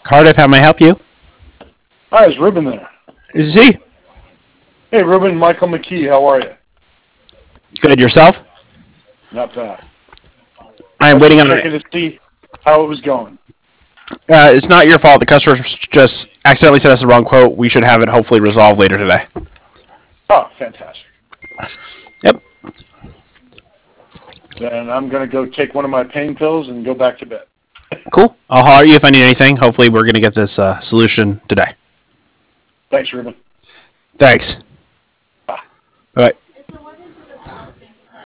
Cardiff, how may I help you? Hi, is Ruben there? This is he. Hey, Ruben, Michael McKee, how are you? Good, yourself? Not bad. I'm waiting on checking to see how it was going. It's not your fault. The customer just accidentally sent us the wrong quote. We should have it hopefully resolved later today. Oh, fantastic. Yep. Then I'm going to go take one of my pain pills and go back to bed. Cool. I'll holler at you if I need anything. Hopefully we're going to get this solution today. Thanks, Ruben. Thanks. Bye. All right.